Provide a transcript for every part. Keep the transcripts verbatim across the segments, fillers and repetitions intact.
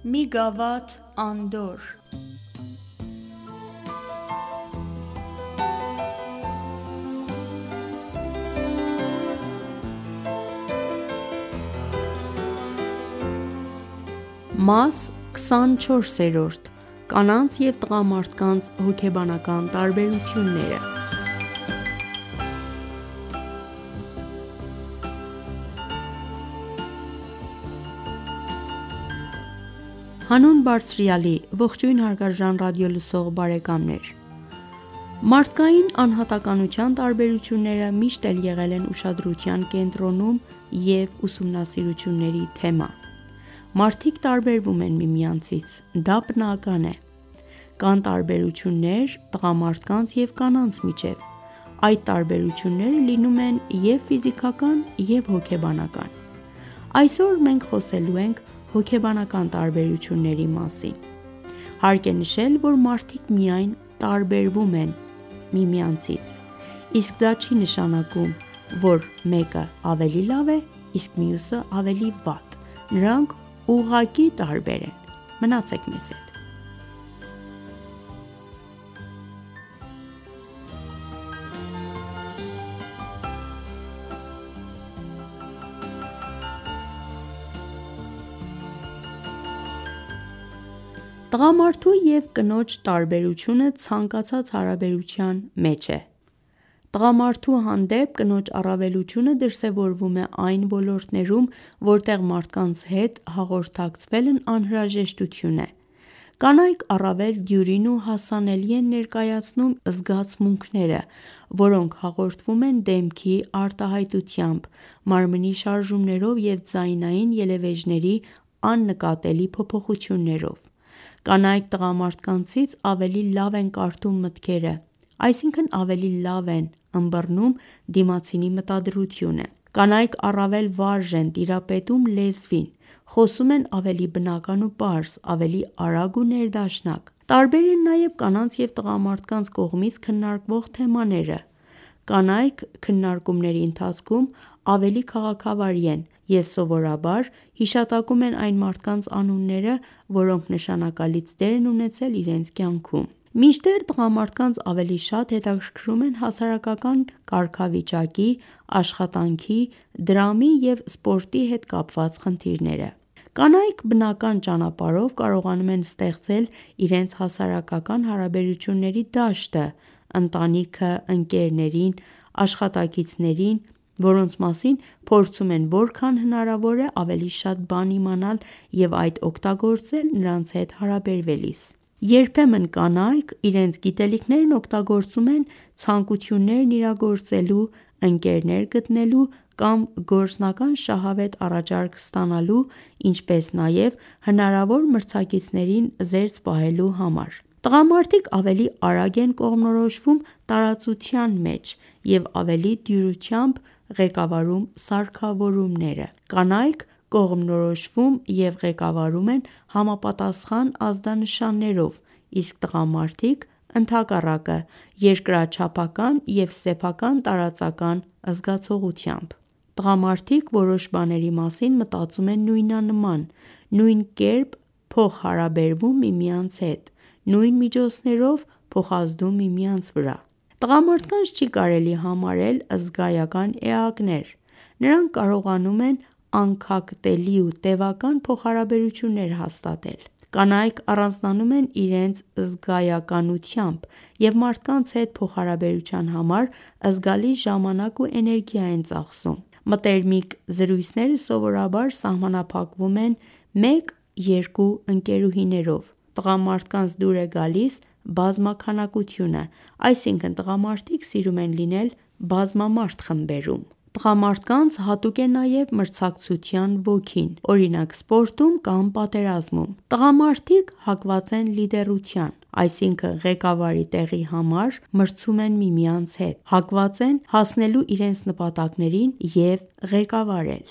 Մի գավաթ անդորր Մաս քսանչորսերորդ. Կանանց և տղամարդկանց հոգեբանական տարբերությունները Հանուն Բարձրյալի, ողջույն հարգարժան ռադիոլսող բարեկամներ: Մարդկային անհատականության տարբերությունները միշտ էլ եղել են ուշադրության կենտրոնում և ուսումնասիրությունների թեմա: Մարդիկ տարբերվում են միմյանցից, դա բնական է: Կան տարբերություններ տղամարդկանց և կանանց միջև: Այդ տարբերությունները լինում են և՛ ֆիզիկական և հոգեբանական: Այսօր մենք խոսելու ենք հոգեբանական տարբերությունների մասին: Հարկ է նշել, որ մարդիկ միայն տարբերվում են միմյանցից, իսկ դա չի նշանակում, որ մեկը ավելի լավ է, իսկ մյուսը ավելի վատ: Նրանք ուղղակի տարբեր են: Մնացեք մեզ հետ: Տղամարդու և կնոջ տարբերությունը ցանկացած հարաբերության մեջ է: Տղամարդու հանդեպ կնոջ առավելությունը դրսևորվում է այն ոլորտներում, որտեղ մարդկանց հետ հաղորդակցվելն անհրաժեշտություն է: Կանայք առավել դյուրին ու հասանելի են ներկայացնում զգացմունքները, որոնք հաղորդվում են դեմքի արտահայտությամբ, մարմնի շարժումներով և ձայնային ելևէջների աննկատելի փոփոխություններով: Կանայք տղամարդկանցից ավելի լավ են կարդում մտքերը, այսինքն ավելի լավ են ըմբռնում դիմացինի մտադրությունը: Կանայք առավել վարժ են տիրապետում լեզվին, խոսում են ավելի բնական ու պարզ, ավելի արագ ու ներդաշնակ: Տարբեր են նաև կանանց և տղամարդկանց կողմից քննարկվող թեմաները: Կանայք քննարկումների ընթացքում ավելի քաղաքավարի են և սովորաբար հիշատակում են այն մարդկանց անունները, որոնք նշանակալից դեր են ունեցել իրենց կյանքում: Մինչդեռ տղամարդկանց ավելի շատ հետաքրքրում են հասարակական կարգավիճակի, աշխատանքի, դրամի և սպորտի հետ կապված խնդիրները: Կանայք բնական ճանապարհով կարողանում են ստեղծել իրենց հասարակական հարաբերությունների դաշտը՝ ընտանիքը, ընկերներին, աշխատակիցներին, որոնց մասին փորձում են որքան հնարավոր է ավելի շատ բան իմանալ և այդ օգտագործել նրանց հետ հարաբերվելիս: Երբեմն կանայք իրենց գիտելիքներն օգտագործում են ցանկություններն իրագործելու, ընկերներ գտնելու կամ գործնական շահավետ առաջարկ ստանալու, ինչպես նաև հնարավոր մրցակիցներին զերծ պահելու համար: Տղամարդիկ ավելի արագ են կողմնորոշվում տարածության մեջ և ավելի դյուրությամբ ղեկավարում սարքավորումները: Կանայք կողմնորոշվում և ղեկավարում են համապատասխան ազդանշաններով, իսկ տղամարդիկ ընդհակառակը՝ երկրաչափական և սեփական տարածական զգացողությամբ: Տղամարդիկ որոշ բաների մասին մտածում են նույնանման, նույն կերպ փոխհարաբերվում միմյանց հետ, նույն միջոցներով փոխազդում միմյանց վրա: Տղամարդկանց չի կարելի համարել զգայական էակներ: Նրանք կարողանում են անքակտելի ու տևական փոխհարաբերություններ հաստատել: Կանայք առանձնանում են իրենց զգայականությամբ և մարդկանց հետ փոխհարաբերության համար զգալի ժամանակ ու էներգիա են ծախսում: Մտերմիկ զրույցները սովորաբար սահմանափակվում են մեկ-երկու ընկերուհիներով: Տղամարդկանց դուր է գալիս բազմաքանակությունը, այսինքն տղամարդիկ սիրում են լինել բազմամարդ խմբերում: Տղամարդկանց հատուկ է նաև մրցակցության ոգին, օրինակ սպորտում կամ պատերազմում: Տղամարդիկ հակված են լիդերության, այսինքն ղեկավարի տեղի համար մրցում են միմյանց հետ, հակված են հասնելու իրենց նպատակներին և ղեկավարել: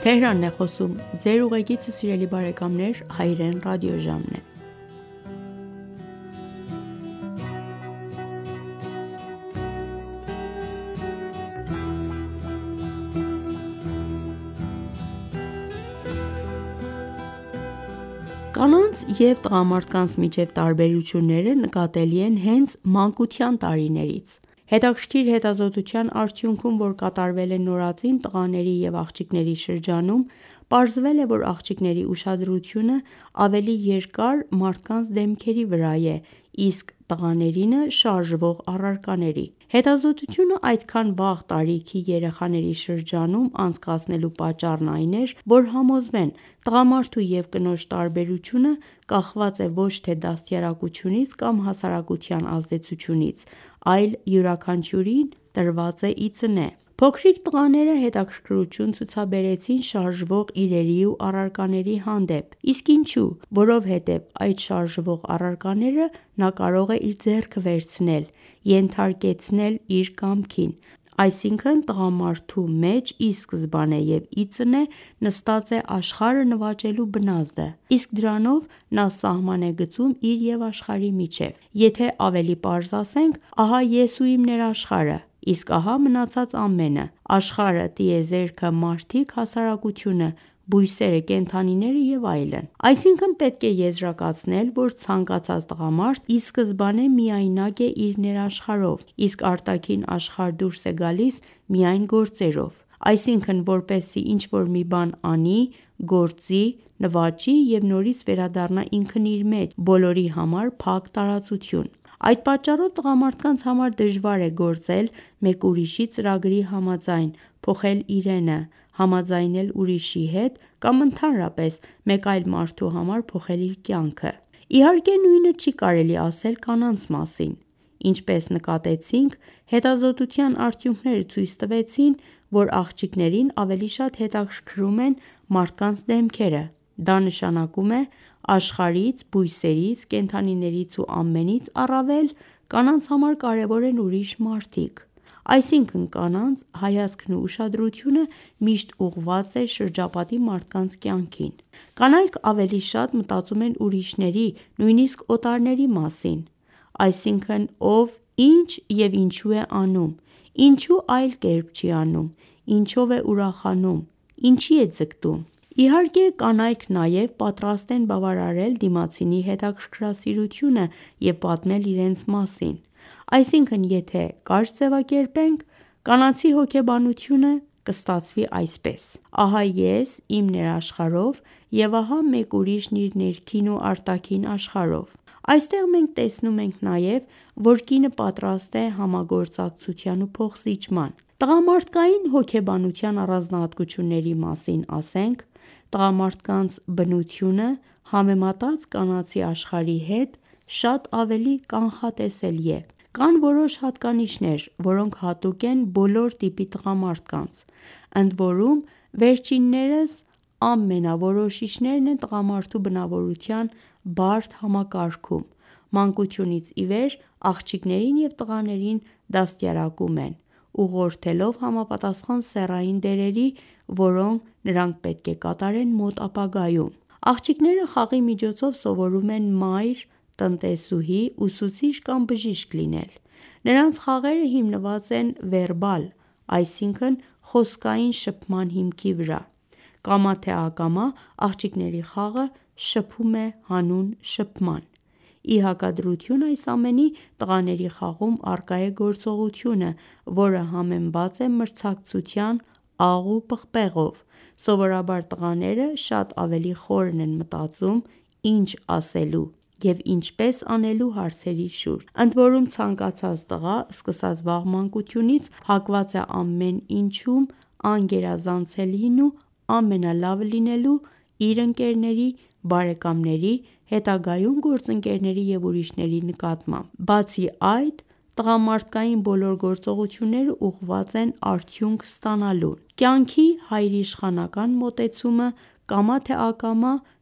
Կանանց և տղամարդկանց միջև տարբերությունները նկատելի են հենց մանկության տարիներից: Հետաքրքիր հետազոտության արդյունքում, որ կատարվել է նորածին տղաների և աղջիկների շրջանում, պարզվել է, որ աղջիկների ուշադրությունը ավելի երկար մարդկանց դեմքերի վրա է, իսկ տղաներինը՝ շարժվող առարկաների: Հետազոտությունը այդքան վաղ տարիքի երեխաների շրջանում անցկացնելու պատճառն այն էր, որ համոզվեն տղամարդու և կնոջ տարբերությունը կախված է ոչ թե դաստիարակությունից կամ հասարակության ազդեցությունից, այլ յուրաքանչյուրին տրված է ի ծնե: Փոքրիկ տղաները հետաքրքրություն ցուցաբերեցին շարժվող իրերի ու առարկաների հանդեպ: Իսկ ինչու: Որովհետև այդ շարժվող առարկաները նա կարող է իր ձեռքը վերցնել, ենթարկեցնել իր կամքին: Այսինքն տղամարդու մեջ ի սկզբանե և ի ծնե նստած է աշխարհը նվաճելու բնազդը, իսկ դրանով նա սահման է գծում իր և աշխարհի միջև: Եթե ավելի պարզ ասենք, ահա ես ու իմ ներաշխարհը, իսկ ահա մնացած ամենը: Աշխարհը, տիեզերքը, մարդիկ, հասարակությունը, բույսերը, կենդանիները և այլն: Այսինքն պետք է եզրակացնել, որ ցանկացած տղամարդ ի սկզբանե միայնակ է իր ներաշխարհով, իսկ արտաքին աշխարհ դուրս է գալիս միայն գործերով: Այսինքն որպեսզի ինչ-որ մի բան անի, գործի, նվաճի և նորից վերադառնա ինքն իր մեջ, բոլորի համար փակ տարածություն: Այդ պատճառով տղամարդկանց համար դժվար է գործել մեկ ուրիշի ծրագրի համաձայն, փոխել իրենը, համաձայնել ուրիշի հետ կամ ընդհանրապես մեկ այլ մարդու համար փոխել իր կյանքը: Իհարկե նույնը չի կարելի ասել կանանց մասին: Ինչպես նկատեցինք, հետազոտության արդյունքները ցույց տվեցին, որ աղջիկներին ավելի շատ հետաքրքրում են մարդկանց դեմքերը: Դա նշանակում է աշխարհից, բույսերից, կենդանիներից ու ամենից առավել կանանց համար կարևոր են ուրիշ մարդիկ: Այսինքն կանանց հայացքն ու ուշադրությունը միշտ ուղղված է շրջապատի մարդկանց կյանքին: Կանայք ավելի շատ մտածում են ուրիշների, նույնիսկ օտարների մասին: Այսինքն ով ինչ և ինչու է անում, ինչու այլ կերպ չի անում, ինչով է ուրախանում, ինչի է ձգտում: Իհարկե կանայք նաև պատրաստ են բավարարել դիմացինի հետաքրքրասիրությունը և պատմել իրենց մասին: Այսինքն եթե կարճ ձևակերպենք, կանացի հոգեբանությունը կստացվի այսպես. ահա ես իմ ներաշխարհով և ահա մեկ ուրիշն իր ներքին ու արտաքին աշխարհով: Այստեղ մենք տեսնում ենք նաև, որ կինը պատրաստ է համագործակցության ու փոխզիջման: Տղամարդկային հոգեբանության առանձնահատկությունների մասին ասենք. Տղամարդկանց բնությունը համեմատած կանացի աշխարհի հետ շատ ավելի կանխատեսելի է: Կան որոշ հատկանիշներ, որոնք հատուկ են բոլոր տիպի տղամարդկանց, ընդորում վերջիններս ամենաորոշիչներն են տղամարդու բնավորության բարդ համակարգում: Մանկությունից ի վեր աղջիկներին և տղաներին դաստիարակում են, ուղղորդելով համապատասխան սեռային դերերի, որոնք նրանք պետք է կատարեն մոտ ապագայում: Աղջիկները խաղի միջոցով սովորում են մայր, տնտեսուհի, ուսուցիչ կամ բժիշկ լինել: Նրանց խաղերը հիմնված են վերբալ, այսինքն խոսքային շփման հիմքի վրա: Կամա թե ակամա աղջիկների խաղը շփում է հանուն շփման: Ի հակադրություն այս ամենի, տղաների խաղում առկա է գործողությունը, որը համեմված է մրցակցության աղ ու պղպեղով: Սովորաբար տղաները շատ ավելի խորն են մտածում ինչ ասելու և ինչպես անելու հարցերի շուրջ: Ընդորում ցանկացած տղա սկսած վաղ մանկությունից հակված է ամեն ինչում անգերազանցելին ու ամենալավը լինելու իր ընկերների, բարեկամների, հետագայում գործընկերների և ուրիշների նկատմամբ: Բացի այդ տղամարդկային բոլոր գործողությունները ուղղված են արդյունք ստանալուն: Կյանքի հայրիշխանական մոտեցումը կամա թե ակամա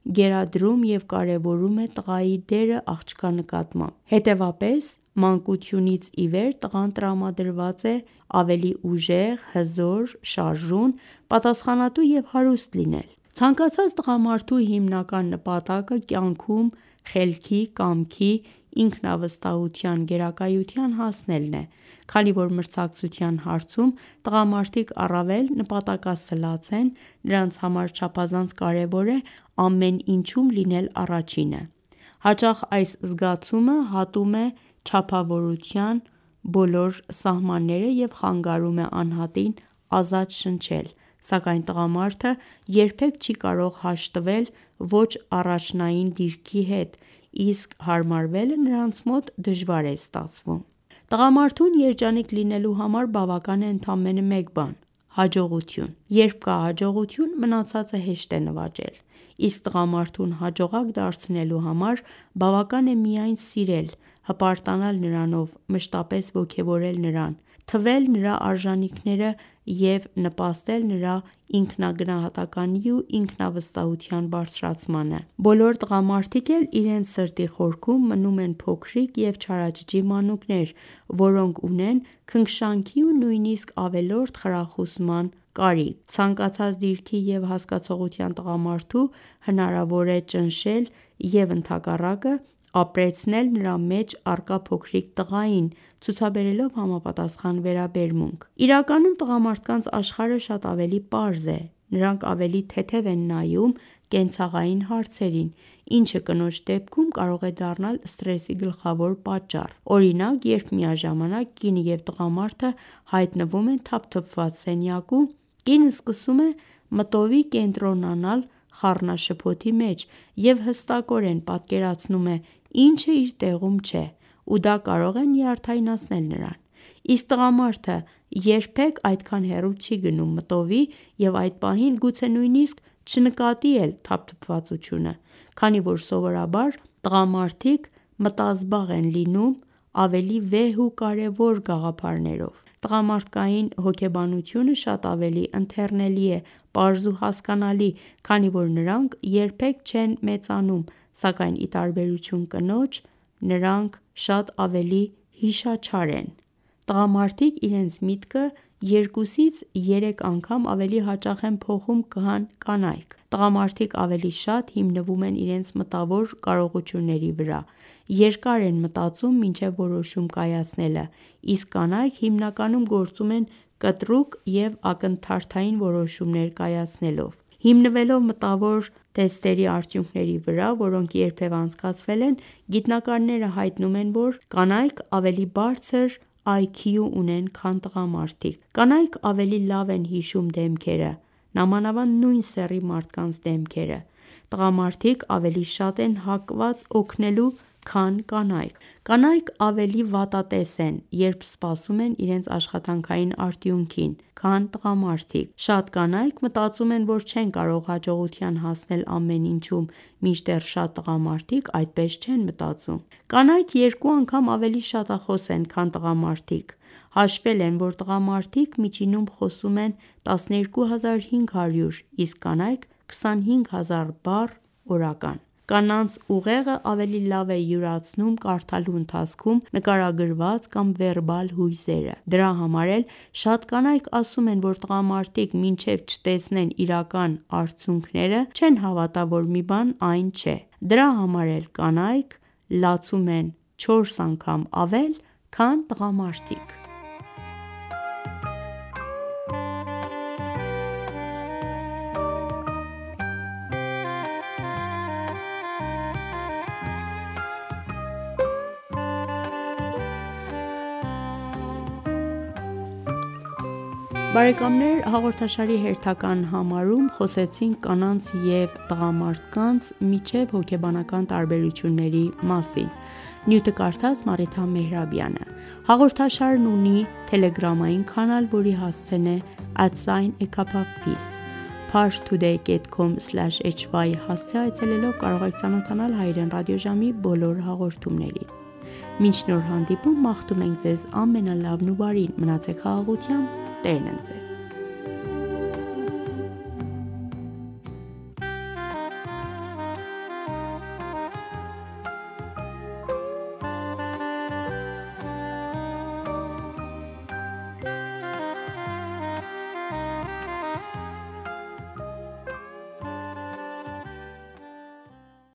գերադրում և կարևորում է տղայի դերը աղջկա նկատմամբ։ Հետևաբար, մանկությունից ի վեր տղան տրամադրված է ավելի ուժեղ, հզոր, շարժուն, պատասխանատու և հարուստ լինել։ Ցանկացած տղամարդու հիմնական նպատակը կյանքում խելքի, կամքի, ինքնավստահության գերակայության հասնելն է։ Քանի որ մրցակցության հարցում տղամարդիկ առավել նպատակասլաց են, նրանց համար չափազանց կարևոր է ամեն ինչում լինել առաջինը։ Հաճախ այս զգացումը հատում է չափավորության բոլոր սահմանները և խանգարում է անհատին ազատ շնչել, սակայն տղամարդը երբեք չի կարող հաշտվել ոչ առաջնային դիրքի հետ, իսկ հարմարվելը նրանց մոտ դժվար է ստացվում։ Տղամարդուն երջանիկ լինելու համար բավական է ընդամենը մեկ բան՝ հաջողություն։ Երբ կա հաջողություն, մնացածը հեշտ է նվաճել։ Իսկ տղամարդուն հաջողակ դարձնելու համար բավական է միայն սիրել, հպարտանալ նրանով, մշտապես ոգևորել նրան, թվել նրա արժանինքները և նպաստել նրա ինքնագնահատականի ու ինքնավստահության բարձրացմանը։ Բոլոր տղամարդիկ էլ իրենց սրտի խորքում մնում են փոքրիկ և չարաճճի մանուկներ, որոնք ունեն քնքշանքի ու նույնիսկ ավելորդ խրախուսման կարիք։ Ցանկացած դիրքի և հասկացողության տղամարդու հնարավոր է ճնշել և ընդհակառակը, ապրեցնել նրա մեջ առկա փոքրիկ տղային, ցուցաբերելով համապատասխան վերաբերմունք։ Իրականում տղամարդկանց աշխարհը շատ ավելի պարզ է։ Նրանք ավելի թեթև են նայում կենցաղային հարցերին, ինչը կնոջ դեպքում կարող է դառնալ սթրեսի գլխավոր պատճառ։ Օրինակ, երբ միաժամանակ կինը և տղամարդը հայտնվում են թափթփված սենյակում, կինը սկսում է մտովի կենտրոնանալ խառնաշփոթի մեջ և հստակորեն պատկերացնում է ինչը իր տեղում չէ, ու դա կարող է նյարդայնացնել նրան։ Իսկ տղամարդը երբեք այդքան հեռու չի գնում մտովի և այդ պահին գուցե նույնիսկ չնկատի էլ թափթփվածությունը, քանի որ սովորաբար տղամարդիկ մտազբաղ են լինում ավելի վեհ ու կարևոր գաղափարներով։ Տղամարդկային հոգեբանությունը շատ ավելի ընթեռնելի է, պարզ ու հասկանալի, քանի որ նրանք երբեք չեն մեծանում, սակայն ի տարբերություն կնոջ, նրանք շատ ավելի հիշաչար են։ Տղամարդիկ իրենց միտքը երկուսից երեք անգամ ավելի հաճախ են փոխում, քան կանայք։ Տղամարդիկ ավելի շատ հիմնվում են իրենց մտավոր կարողությունների վրա, երկար են մտածում մինչև որոշում կայացնելը, իսկ կանայք հիմնականում գործում են կտրուկ և ակնթարթային որոշումներ կայացնելով։ Հիմնվելով մտավոր թեստերի արդյունքների վրա, որոնք երբևէ անցկացվել են, գիտնականները հայտնում են, որ կանայք ավելի բարձր այ քյու ունեն, քան տղամարդիկ։ Կանայք ավելի լավ են հիշում դեմքերը, նամանավանդ նույն սեռի մարդկանց դեմքերը։ Տղամարդիկ ավելի շատ են հակված օգնելու, քան կանայք։ Կանայք ավելի վատատես են, երբ սպասում են իրենց աշխատանքային արդյունքին, քան տղամարդիկ։ Շատ կանայք մտածում են, որ չեն կարող հաջողության հասնել ամեն ինչում, մինչդեռ շատ տղամարդիկ այդպես չեն մտածում։ Կանայք երկու անգամ ավելի շատախոս են, քան տղամարդիկ։ Հաշվել են, որ տղամարդիկ միջինում խոսում են տասներկու հազար հինգ հարյուր, իսկ կանայք քսանհինգ հազար բառ օրական։ Կանանց ուղեղը ավելի լավ է յուրացնում կարդալու ընթացքում նկարագրված կամ վերբալ հույզերը։ Դրա համար էլ շատ կանայք ասում են, որ տղամարդիկ մինչև չտեսնեն իրական արդյունքները, չեն հավատա, որ մի բան այն չէ։ Դրա համար էլ կանայք լացում են չորս անգամ ավել, քան տղամարդիկ։ Բարեկամներ, հաղորդաշարի հերթական համարում խոսեցինք կանանց և տղամարդկանց միջև հոգեբանական տարբերությունների մասին։ Նյութը կարդաց Մարիթա Մեհրաբյանը։ Հաղորդաշարն ունի թելեգրամային կանալ, որի հասցեն է at a cup of peace։ parstoday dot com slash h y հասցե այցելելով կարող եք ծանոթանալ հայերեն ռադիոժամի բոլոր հաղորդումներին։ Մինչ նոր հանդիպում մաղթում ենք ձեզ ամենալավն ու բարին։ Մնացեք խաղաղությամբ, Տերն ընդ ձեզ։